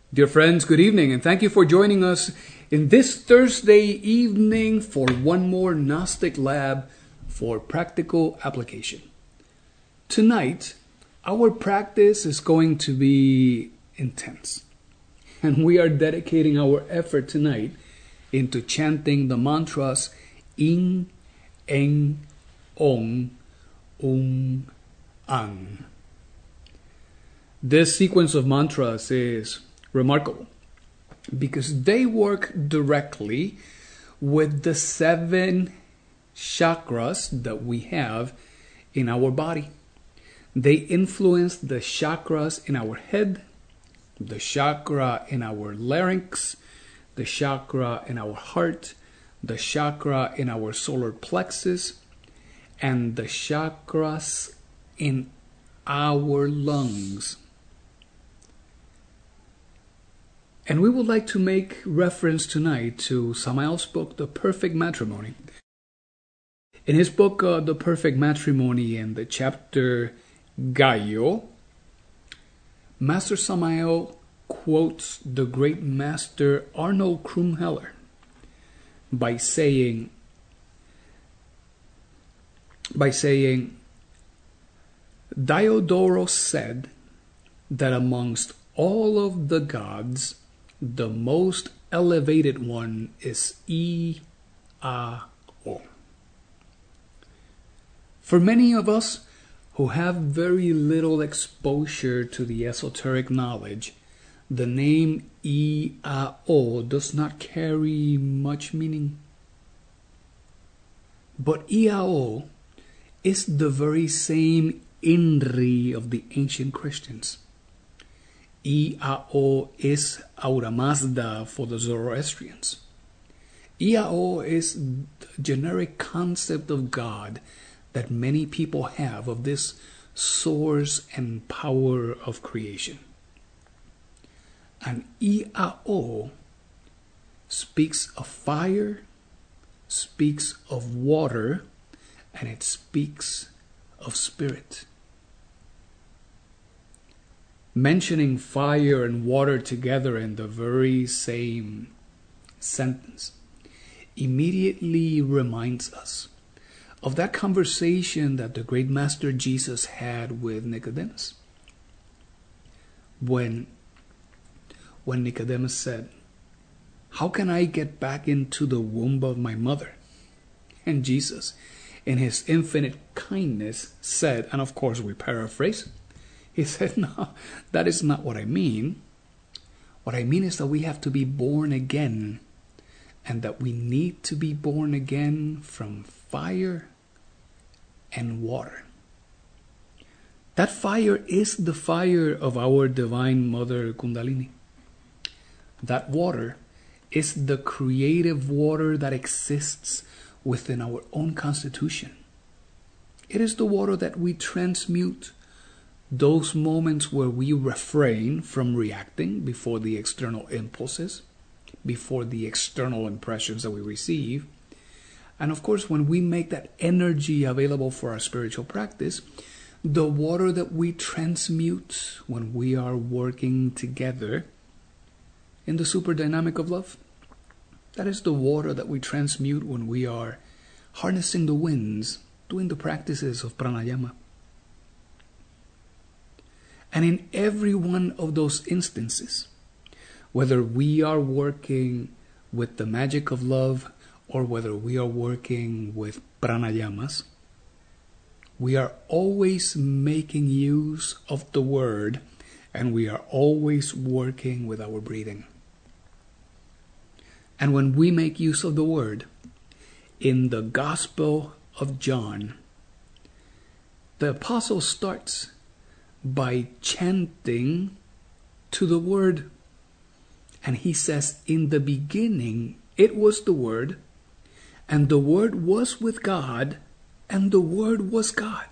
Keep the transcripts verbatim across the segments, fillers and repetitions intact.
Dear friends, good evening, and thank you for joining us in this Thursday evening for one more Gnostic Lab for practical application. Tonight, our practice is going to be intense, and we are dedicating our effort tonight into chanting the mantras In, En, On, Um, Ang. This sequence of mantras is remarkable because they work directly with the seven chakras that we have in our body. They influence the chakras in our head, the chakra in our larynx, the chakra in our heart, the chakra in our solar plexus, and the chakras in our lungs. And we would like to make reference tonight to Samael's book, The Perfect Matrimony. In his book, uh, The Perfect Matrimony, in the chapter Gallo, Master Samael quotes the great master Arnold Krumheller by saying, by saying, Diodorus said that amongst all of the gods, the most elevated one is I-A-O. For many of us who have very little exposure to the esoteric knowledge, the name I-A-O does not carry much meaning. But I-A-O is the very same Inri of the ancient Christians. I-A-O is Ahura Mazda for the Zoroastrians. I-A-O is the generic concept of God that many people have of this source and power of creation. And I-A-O speaks of fire, speaks of water, and it speaks of spirit. Mentioning fire and water together in the very same sentence immediately reminds us of that conversation that the great Master Jesus had with Nicodemus. When, when Nicodemus said, "How can I get back into the womb of my mother?" And Jesus, in his infinite kindness, said, and of course we paraphrase, he said, "No, that is not what I mean. What I mean is that we have to be born again, and that we need to be born again from fire and water." That fire is the fire of our Divine Mother Kundalini. That water is the creative water that exists within our own constitution. It is the water that we transmute those moments where we refrain from reacting before the external impulses, before the external impressions that we receive. And of course, when we make that energy available for our spiritual practice, the water that we transmute when we are working together in the super dynamic of love, that is the water that we transmute when we are harnessing the winds, doing the practices of pranayama. And in every one of those instances, whether we are working with the magic of love or whether we are working with pranayamas, we are always making use of the word, and we are always working with our breathing. And when we make use of the word, in the Gospel of John, the apostle starts by chanting to the word. And he says, "In the beginning, it was the Word, and the Word was with God, and the Word was God."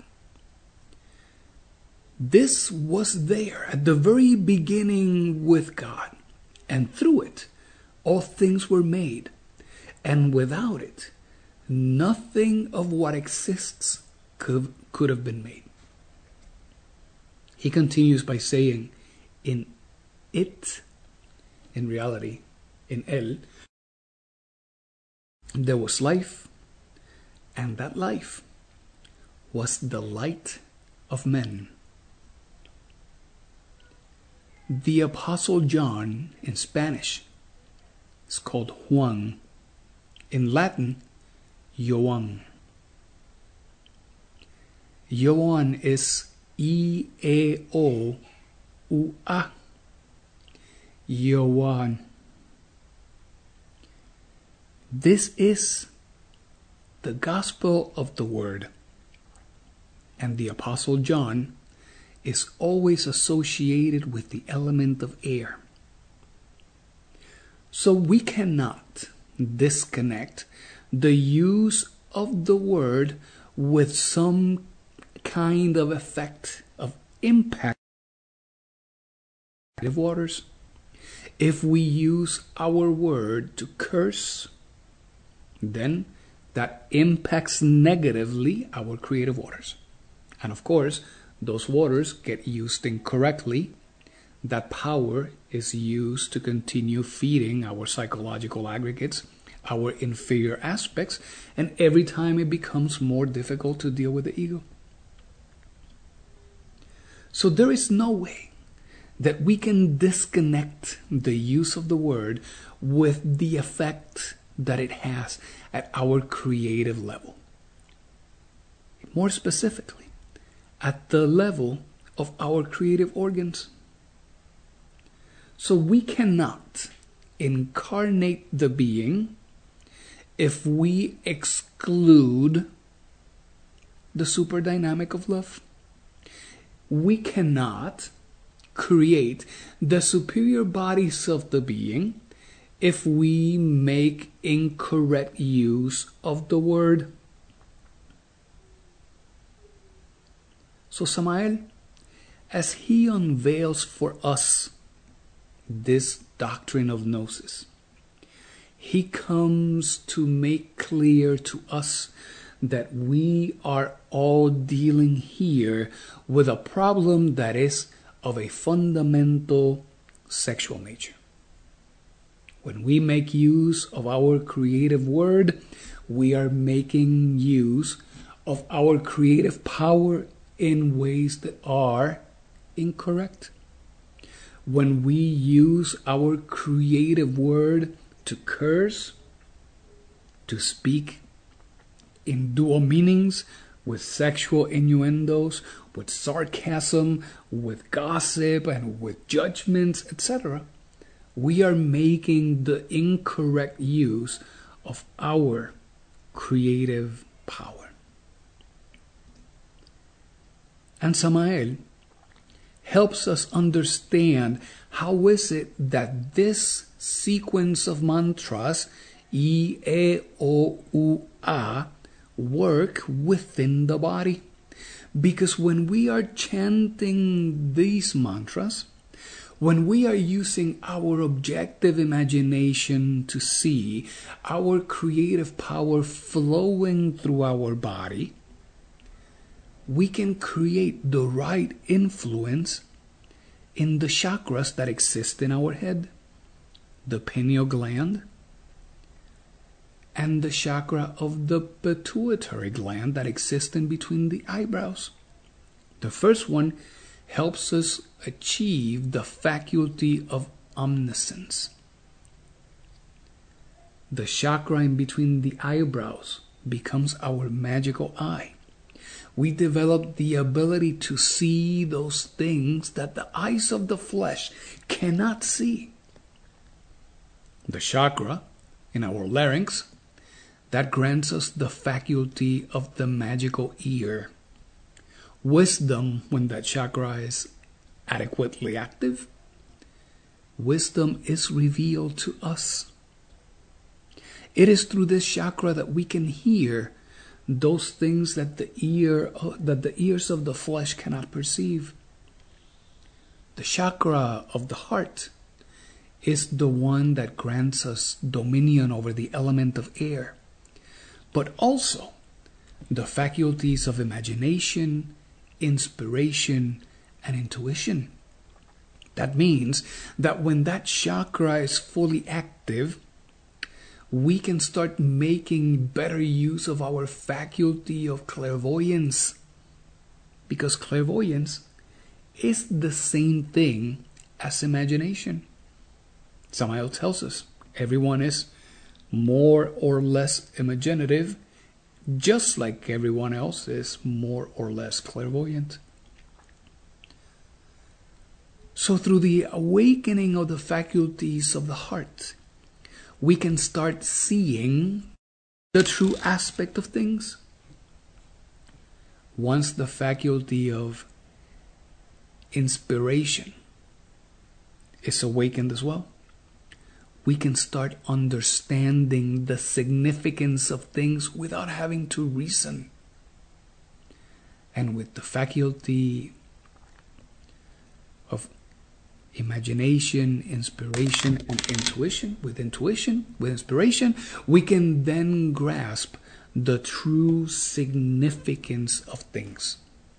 This was there at the very beginning with God, and through it, all things were made, and without it, nothing of what exists could, could have been made. He continues by saying, "In it in reality, in Él, there was life, and that life was the light of men. The Apostle John in Spanish is called Juan. In Latin, Joan. Joan is E A O U A. Joan. This is the gospel of the word. And the Apostle John is always associated with the element of air. So we cannot disconnect the use of the word with some kind of effect of impact of waters. If we use our word to curse, then that impacts negatively our creative waters. And of course, those waters get used incorrectly. That power is used to continue feeding our psychological aggregates, our inferior aspects, and every time it becomes more difficult to deal with the ego. So there is no way that we can disconnect the use of the word with the effect that it has at our creative level. More specifically, at the level of our creative organs. So we cannot incarnate the being if we exclude the super dynamic of love. We cannot create the superior bodies of the being if we make incorrect use of the word. So Samael, as he unveils for us this doctrine of gnosis, he comes to make clear to us that we are all dealing here with a problem that is of a fundamental sexual nature. When we make use of our creative word, we are making use of our creative power in ways that are incorrect. When we use our creative word to curse, to speak in dual meanings, with sexual innuendos, with sarcasm, with gossip, and with judgments, et cetera, we are making the incorrect use of our creative power. And Samael helps us understand how is it that this sequence of mantras, I, E, O, U, A, work within the body. Because when we are chanting these mantras, when we are using our objective imagination to see our creative power flowing through our body, we can create the right influence in the chakras that exist in our head. The pineal gland and the chakra of the pituitary gland that exists in between the eyebrows. The first one helps us achieve the faculty of omniscience. The chakra in between the eyebrows becomes our magical eye. We develop the ability to see those things that the eyes of the flesh cannot see. The chakra in our larynx, that grants us the faculty of the magical ear. Wisdom, when that chakra is adequately active, wisdom is revealed to us. It is through this chakra that we can hear those things that the ear that the ears of the flesh cannot perceive. The chakra of the heart is the one that grants us dominion over the element of air, but also the faculties of imagination, inspiration, and intuition. That means that when that chakra is fully active, we can start making better use of our faculty of clairvoyance. Because clairvoyance is the same thing as imagination. Samael tells us everyone is more or less imaginative, just like everyone else is more or less clairvoyant. So through the awakening of the faculties of the heart, we can start seeing the true aspect of things. Once the faculty of inspiration is awakened as well, we can start understanding the significance of things without having to reason. And with the faculty of imagination, inspiration, and intuition, with intuition, with inspiration, we can then grasp the true significance of things.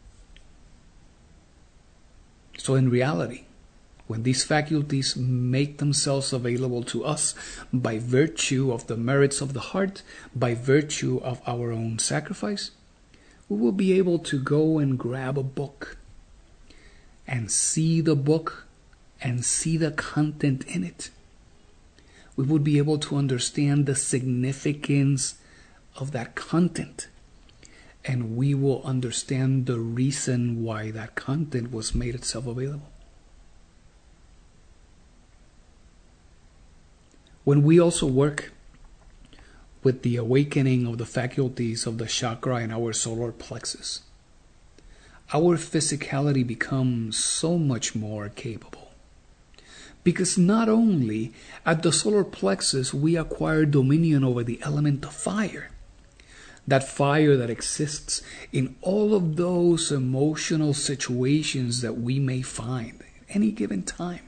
So in reality, when these faculties make themselves available to us by virtue of the merits of the heart, by virtue of our own sacrifice, we will be able to go and grab a book and see the book and see the content in it. We would be able to understand the significance of that content, and we will understand the reason why that content was made itself available. When we also work with the awakening of the faculties of the chakra in our solar plexus, our physicality becomes so much more capable. Because not only at the solar plexus we acquire dominion over the element of fire, that fire that exists in all of those emotional situations that we may find at any given time.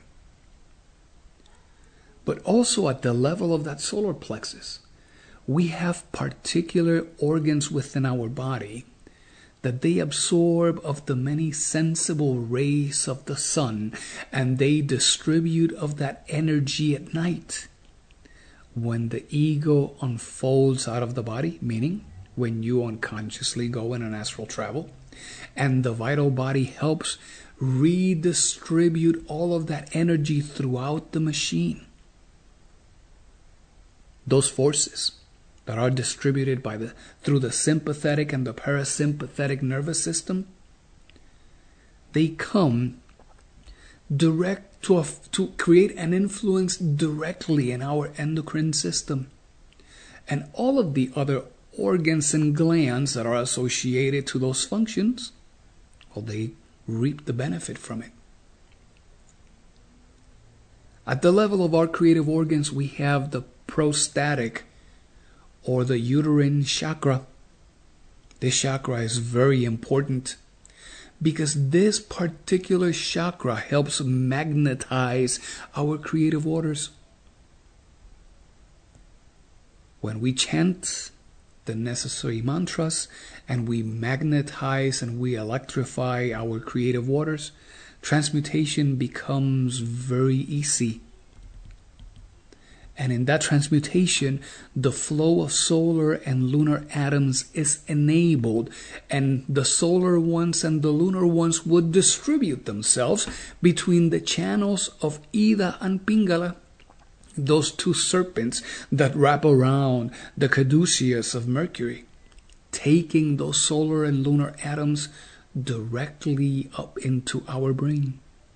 But also at the level of that solar plexus, we have particular organs within our body that they absorb of the many sensible rays of the sun, and they distribute of that energy at night. When the ego unfolds out of the body, meaning when you unconsciously go in an astral travel, and the vital body helps redistribute all of that energy throughout the machine. Those forces that are distributed by the through the sympathetic and the parasympathetic nervous system, they come direct to, a, to create an influence directly in our endocrine system. And all of the other organs and glands that are associated to those functions, well, they reap the benefit from it. At the level of our creative organs, we have the prostatic or the uterine chakra. This chakra is very important because this particular chakra helps magnetize our creative waters. When we chant the necessary mantras and we magnetize and we electrify our creative waters, transmutation becomes very easy. And in that transmutation, the flow of solar and lunar atoms is enabled, and the solar ones and the lunar ones would distribute themselves between the channels of Ida and Pingala, those two serpents that wrap around the caduceus of Mercury, taking those solar and lunar atoms directly up into our brain.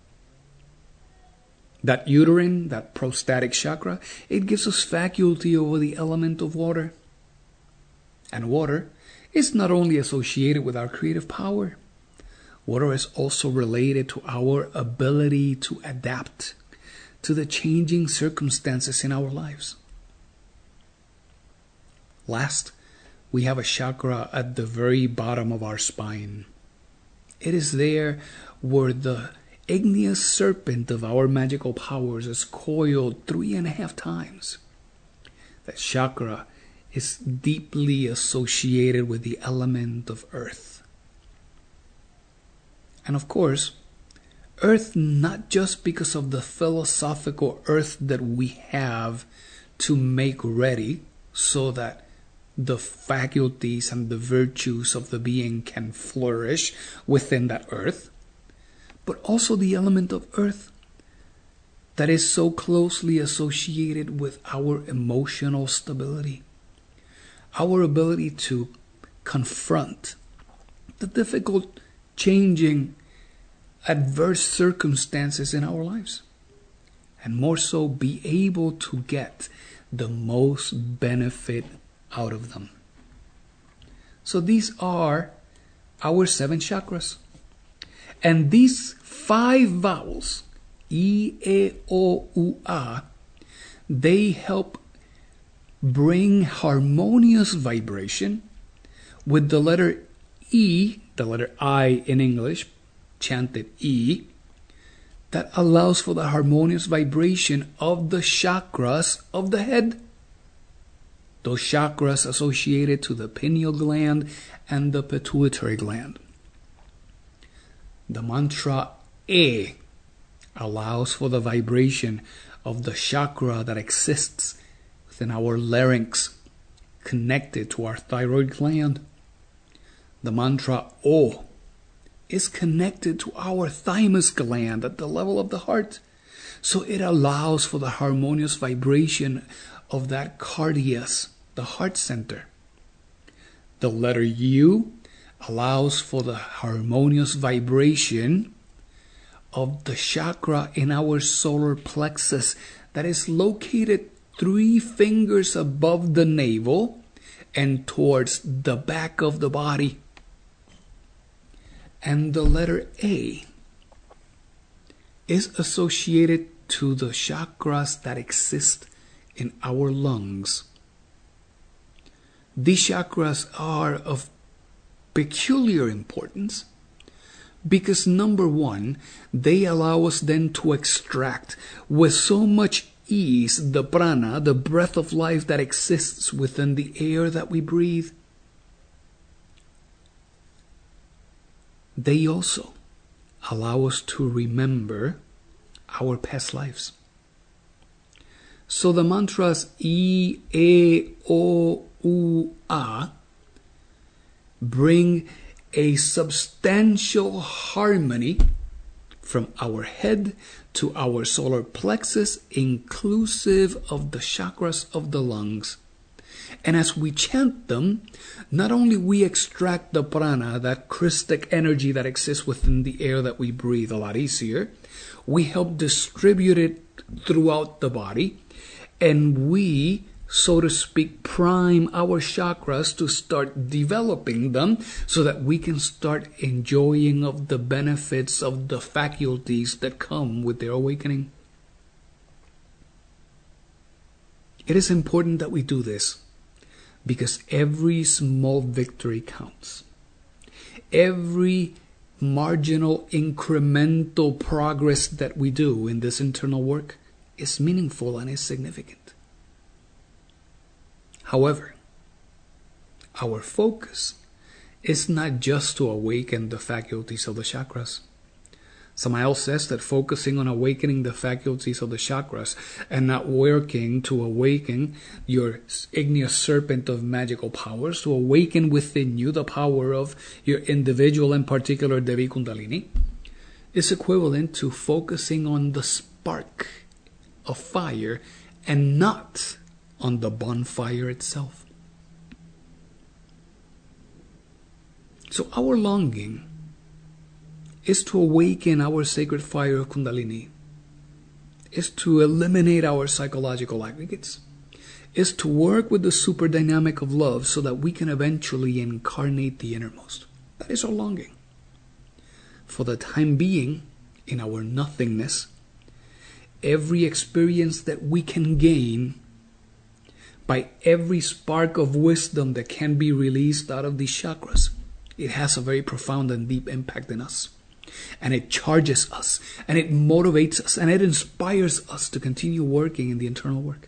That uterine, that prostatic chakra, it gives us faculty over the element of water. And water is not only associated with our creative power, water is also related to our ability to adapt to the changing circumstances in our lives. Last, we have a chakra at the very bottom of our spine. It is there where the igneous serpent of our magical powers is coiled three and a half times. That chakra is deeply associated with the element of earth. And of course, Earth not just because of the philosophical earth that we have to make ready so that the faculties and the virtues of the being can flourish within that earth, but also the element of earth that is so closely associated with our emotional stability, our ability to confront the difficult, changing, adverse circumstances in our lives, and more so be able to get the most benefit out of them. So these are our seven chakras. And these five vowels, I, E, O, U, A, they help bring harmonious vibration with the letter E, the letter I in English, chanted E, that allows for the harmonious vibration of the chakras of the head. Those chakras associated to the pineal gland and the pituitary gland. The mantra E allows for the vibration of the chakra that exists within our larynx, connected to our thyroid gland. The mantra O is connected to our thymus gland at the level of the heart. So it allows for the harmonious vibration of that cardias, the heart center. The letter U allows for the harmonious vibration of the chakra in our solar plexus that is located three fingers above the navel and towards the back of the body. And the letter A is associated to the chakras that exist in our lungs. These chakras are of peculiar importance because, number one, they allow us then to extract with so much ease the prana, the breath of life that exists within the air that we breathe. They also allow us to remember our past lives. So the mantras I, E, O, U, A bring a substantial harmony from our head to our solar plexus, inclusive of the chakras of the lungs. And as we chant them, not only we extract the prana, that Christic energy that exists within the air that we breathe, a lot easier, we help distribute it throughout the body, and we, so to speak, prime our chakras to start developing them so that we can start enjoying of the benefits of the faculties that come with their awakening. It is important that we do this because every small victory counts. Every marginal incremental progress that we do in this internal work is meaningful and is significant. However, our focus is not just to awaken the faculties of the chakras. Samael says that focusing on awakening the faculties of the chakras and not working to awaken your igneous serpent of magical powers, to awaken within you the power of your individual and particular Devi Kundalini, is equivalent to focusing on the spark of fire and not on the bonfire itself. So our longing is to awaken our sacred fire of Kundalini, is to eliminate our psychological aggregates, is to work with the super dynamic of love so that we can eventually incarnate the innermost. That is our longing. For the time being, in our nothingness, every experience that we can gain by every spark of wisdom that can be released out of these chakras, it has a very profound and deep impact in us. And it charges us, and it motivates us, and it inspires us to continue working in the internal work.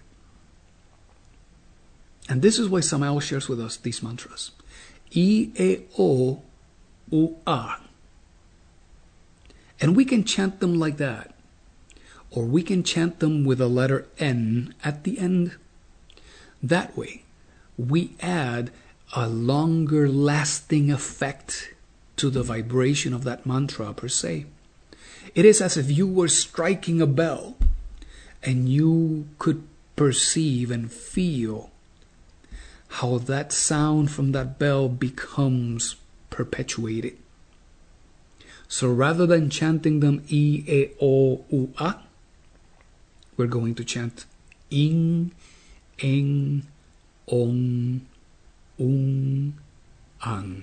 And this is why Samael shares with us these mantras. I, E, O, U, A. And we can chant them like that. Or we can chant them with a letter N at the end. That way, we add a longer lasting effect to the vibration of that mantra per se. It is as if you were striking a bell and you could perceive and feel how that sound from that bell becomes perpetuated. So rather than chanting them I, E, O, U, A, we're going to chant Ing, Eng, Ong, Ung, Ang.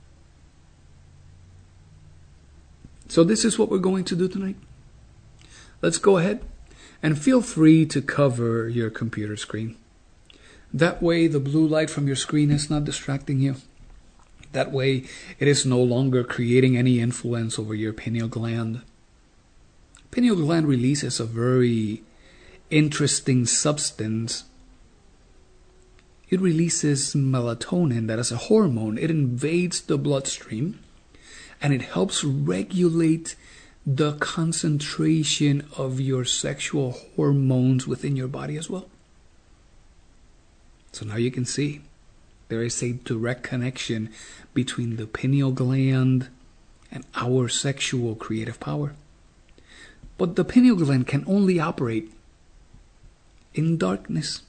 So this is what we're going to do tonight. Let's go ahead and feel free to cover your computer screen. That way the blue light from your screen is not distracting you. That way it is no longer creating any influence over your pineal gland. Pineal gland releases a very interesting substance. It releases melatonin, that is a hormone. It invades the bloodstream and it helps regulate the concentration of your sexual hormones within your body as well. So now you can see there is a direct connection between the pineal gland and our sexual creative power. But the pineal gland can only operate in darkness.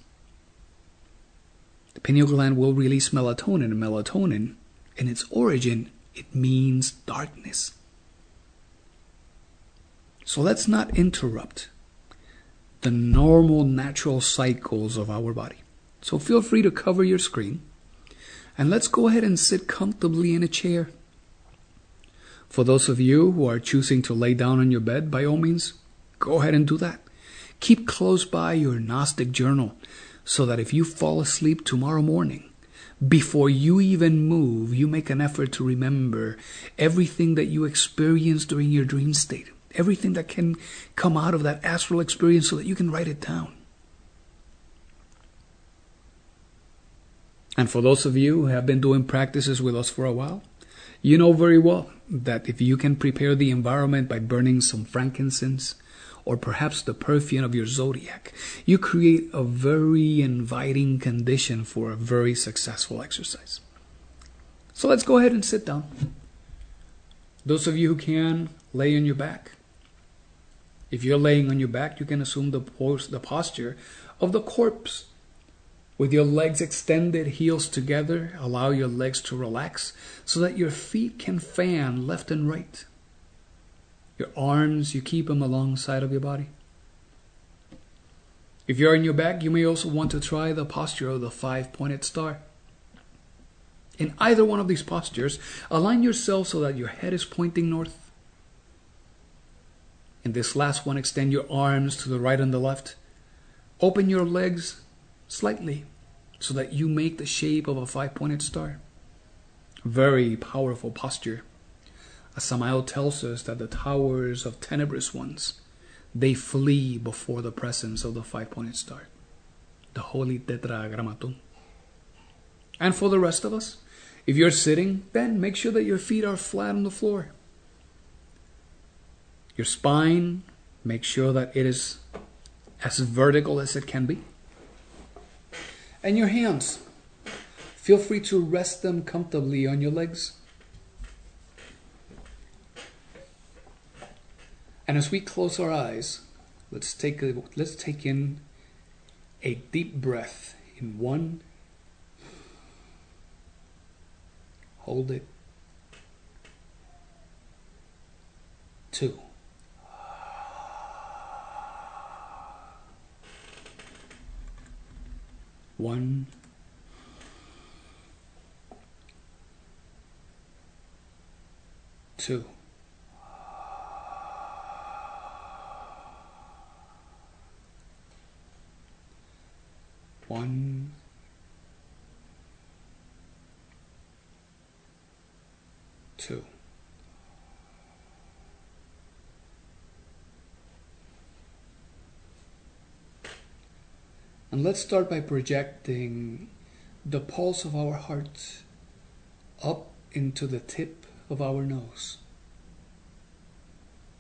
The pineal gland will release melatonin, and melatonin, in its origin, it means darkness. So let's not interrupt the normal natural cycles of our body. So feel free to cover your screen and let's go ahead and sit comfortably in a chair. For those of you who are choosing to lay down on your bed, by all means, go ahead and do that. Keep close by your Gnostic journal so that if you fall asleep tomorrow morning, before you even move, you make an effort to remember everything that you experienced during your dream state, everything that can come out of that astral experience so that you can write it down. And for those of you who have been doing practices with us for a while, you know very well that if you can prepare the environment by burning some frankincense or perhaps the perfume of your zodiac, you create a very inviting condition for a very successful exercise. So let's go ahead and sit down. Those of you who can, lay on your back. If you're laying on your back, you can assume the pose, the posture of the corpse. With your legs extended, heels together, allow your legs to relax so that your feet can fan left and right. Your arms, you keep them alongside of your body. If you're on your back, you may also want to try the posture of the five-pointed star. In either one of these postures, align yourself so that your head is pointing north. In this last one, extend your arms to the right and the left. Open your legs slightly so that you make the shape of a five-pointed star. Very powerful posture. As Samael tells us that the towers of tenebrous ones, they flee before the presence of the five-pointed star, the holy tetragrammaton. And for the rest of us, if you're sitting, then make sure that your feet are flat on the floor. Your spine, make sure that it is as vertical as it can be. And your hands, feel free to rest them comfortably on your legs. And as we close our eyes, let's take a, let's take in a deep breath in one. Hold it. Two. One. Two. One. Two. And let's start by projecting the pulse of our heart up into the tip of our nose.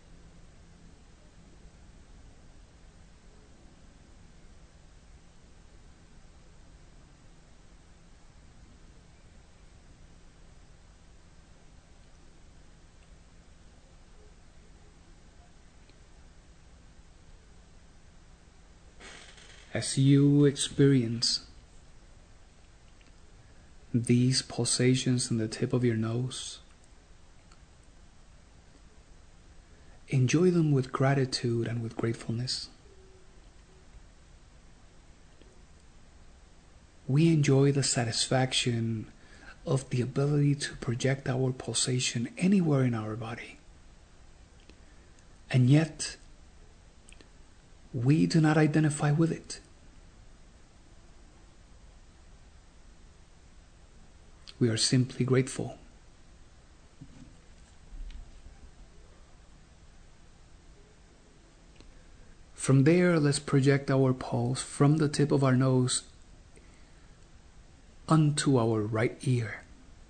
As you experience these pulsations in the tip of your nose, enjoy them with gratitude and with gratefulness. We enjoy the satisfaction of the ability to project our pulsation anywhere in our body. And yet, we do not identify with it. We are simply grateful. From there, let's project our pulse from the tip of our nose onto our right ear.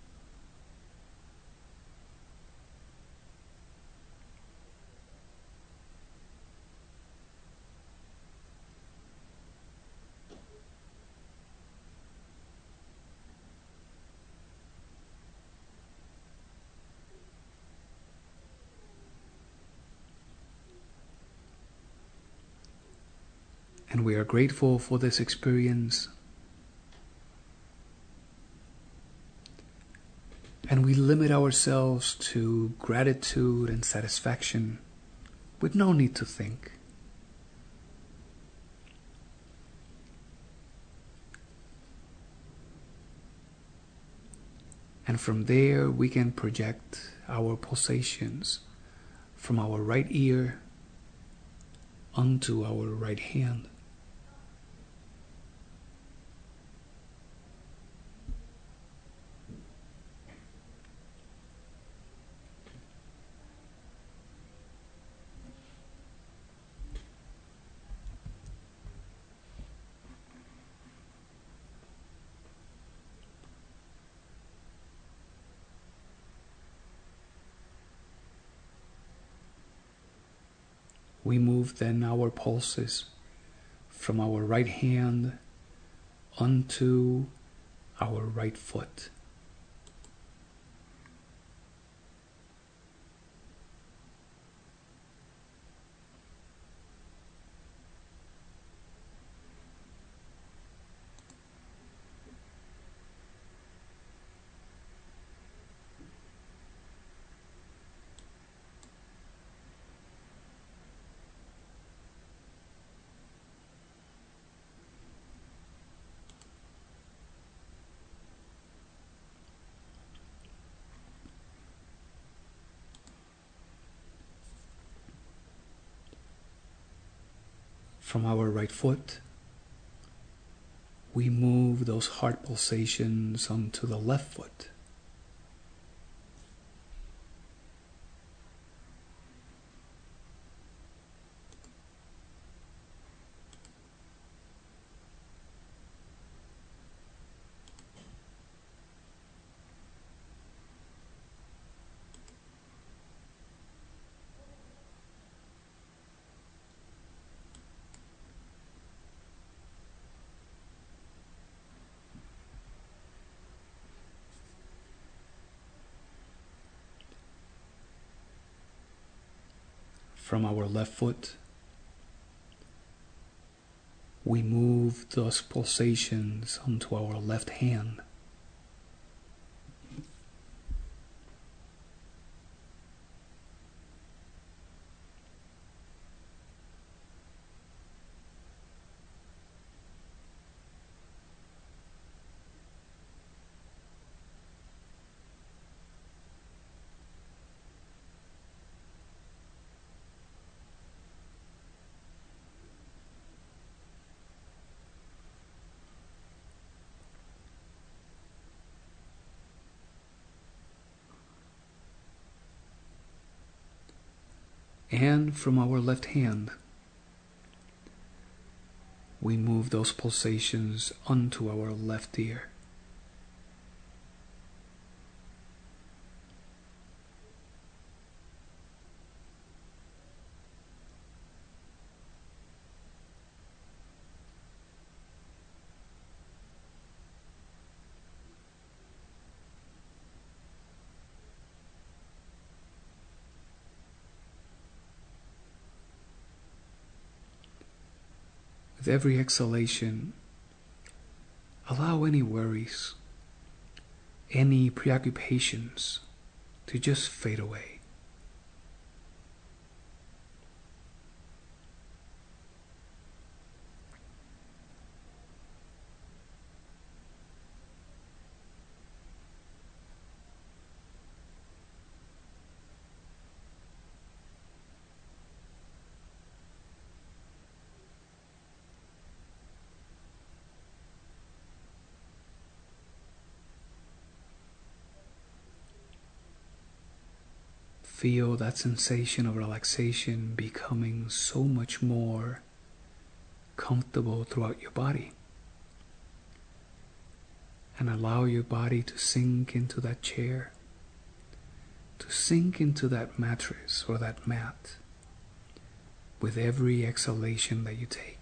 And we are grateful for this experience. And we limit ourselves to gratitude and satisfaction with no need to think. And from there we can project our pulsations from our right ear onto our right hand. We move then our pulses from our right hand onto our right foot. From our right foot, we move those heart pulsations onto the left foot. From our left foot, we move those pulsations onto our left hand. And from our left hand, we move those pulsations onto our left ear. With every exhalation, allow any worries, any preoccupations to just fade away. Feel that sensation of relaxation becoming so much more comfortable throughout your body. And allow your body to sink into that chair, to sink into that mattress or that mat with every exhalation that you take.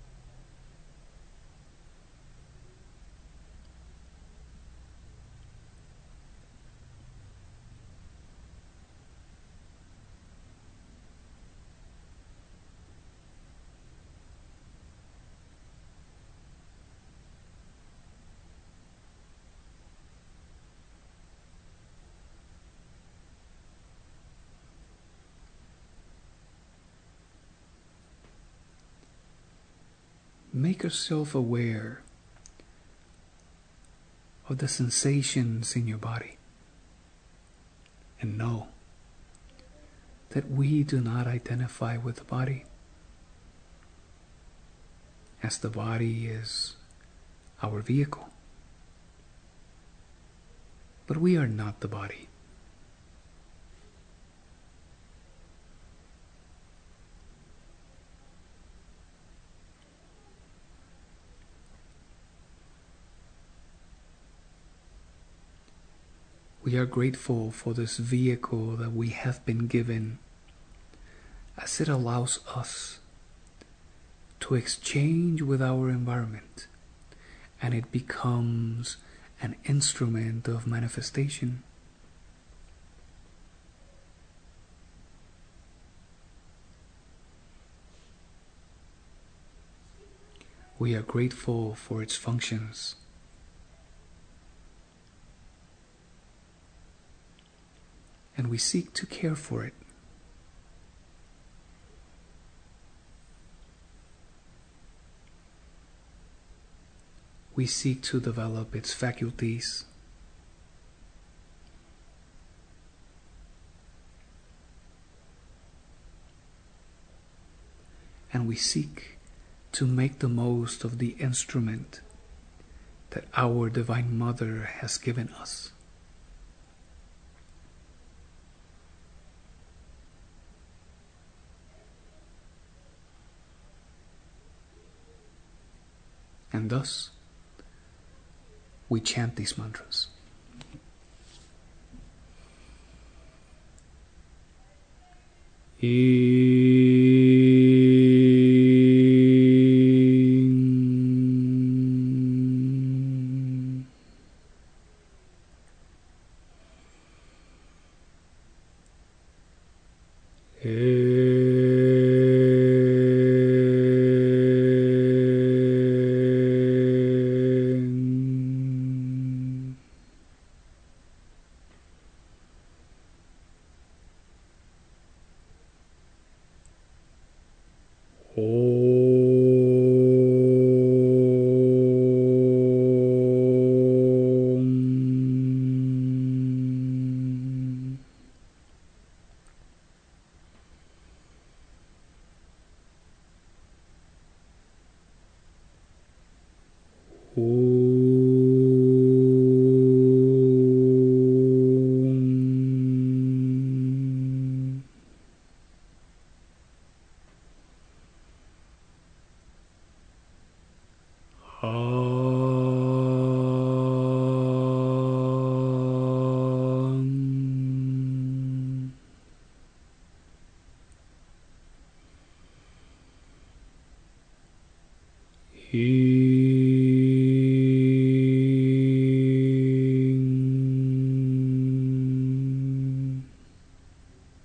Make yourself aware of the sensations in your body and know that we do not identify with the body, as the body is our vehicle. But we are not the body. We are grateful for this vehicle that we have been given, as it allows us to exchange with our environment, and it becomes an instrument of manifestation. We are grateful for its functions. And we seek to care for it. We seek to develop its faculties. And we seek to make the most of the instrument that our Divine Mother has given us. And thus, we chant these mantras.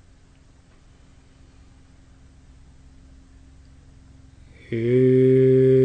He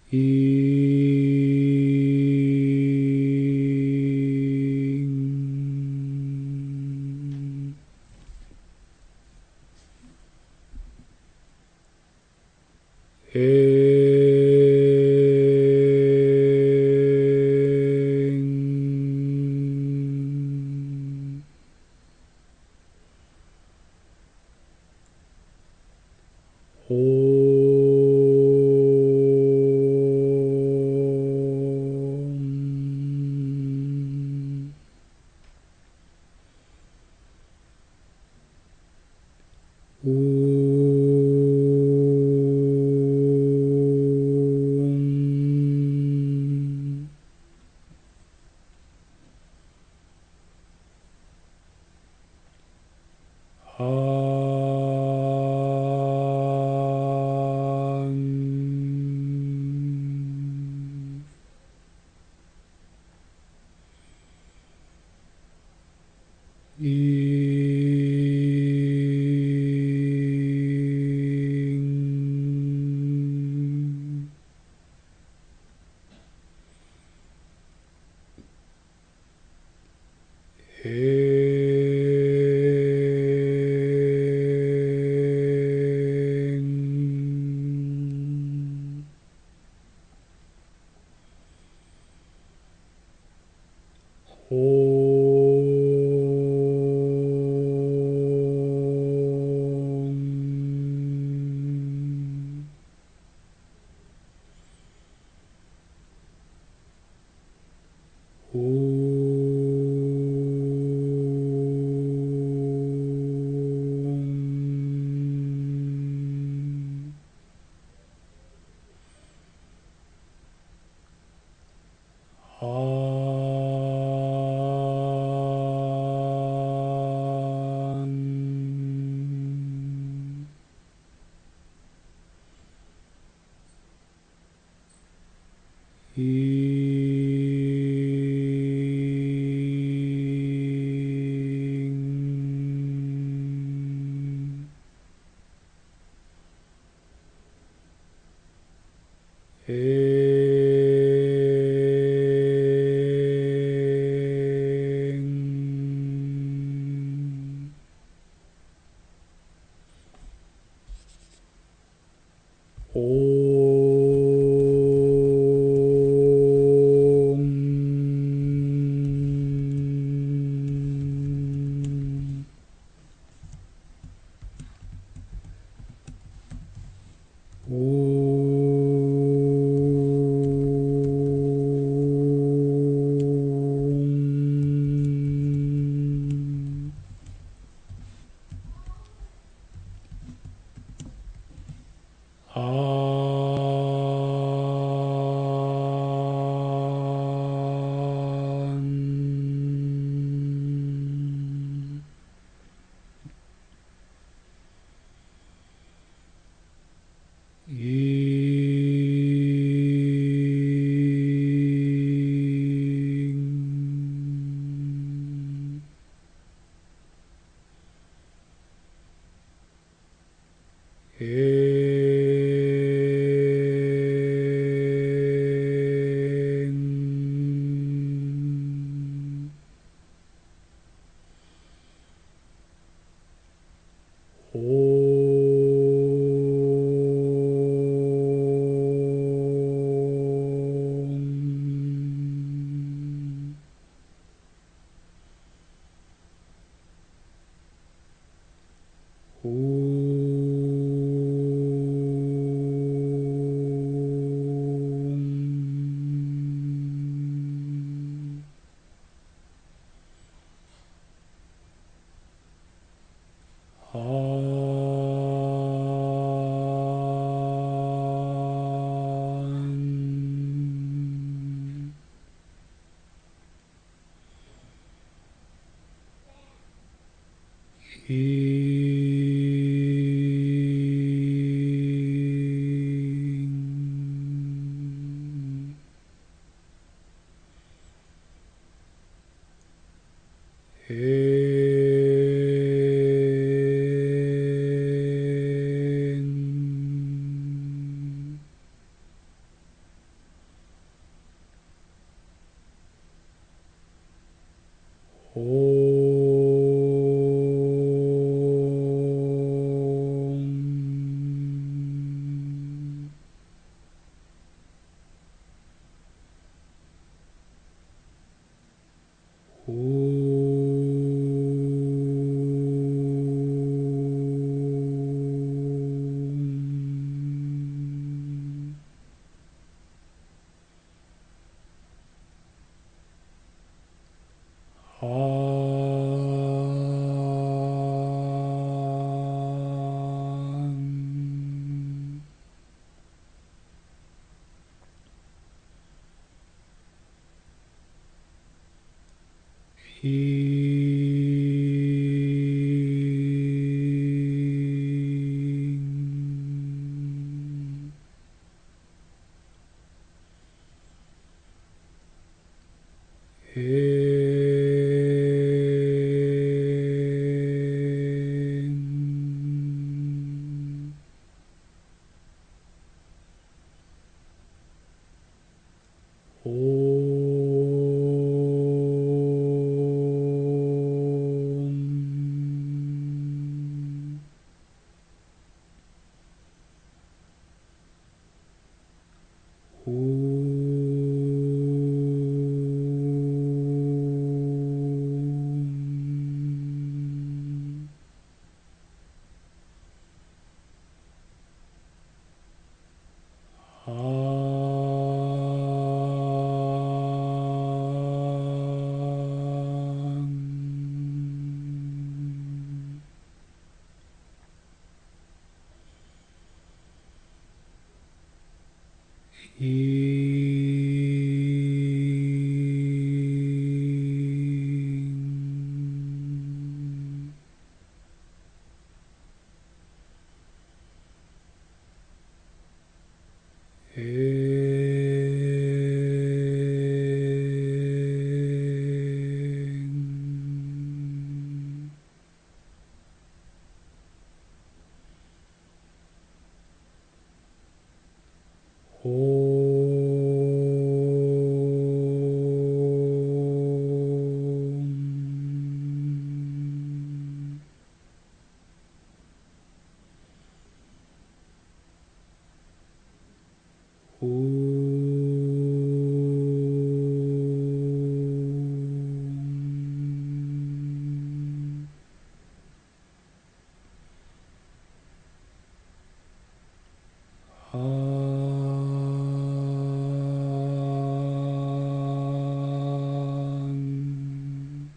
In. In. Om. Om. In. In. Om. Om. An. In. In. Om. Om. An. In. In. Om. Om. An. In. In. Om. Om. Hing. Hing. Om. Om. Om. Hing. Hing. Om. Om. Om.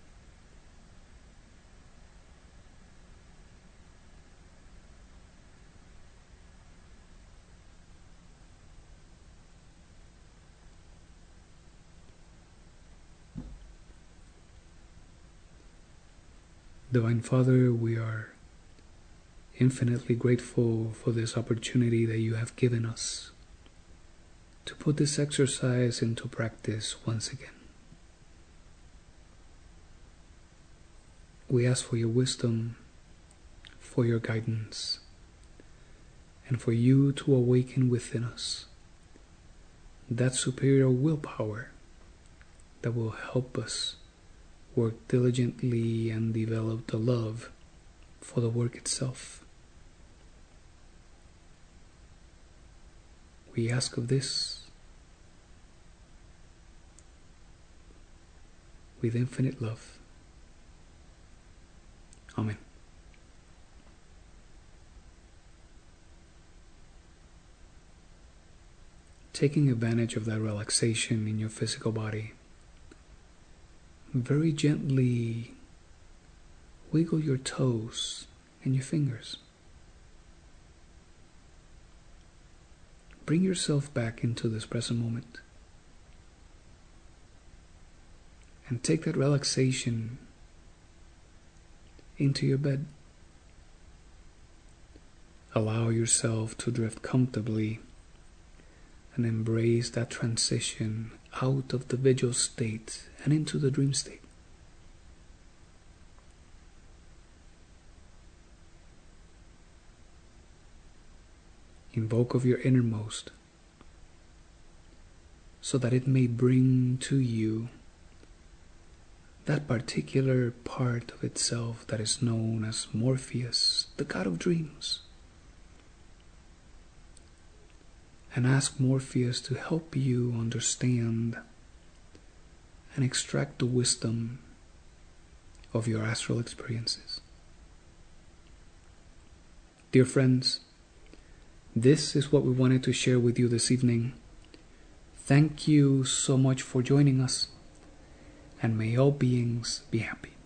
Divine Father, we are infinitely grateful for this opportunity that you have given us to put this exercise into practice once again. We ask for your wisdom, for your guidance, and for you to awaken within us that superior willpower that will help us work diligently and develop the love for the work itself. We ask of this with infinite love. Amen. Taking advantage of that relaxation in your physical body, very gently wiggle your toes and your fingers. Bring yourself back into this present moment and take that relaxation into your bed. Allow yourself to drift comfortably and embrace that transition out of the vigil state and into the dream state. Invoke of your innermost so that it may bring to you that particular part of itself that is known as Morpheus, the god of dreams, and ask Morpheus to help you understand and extract the wisdom of your astral experiences. Dear friends, this is what we wanted to share with you this evening. Thank you so much for joining us, and may all beings be happy.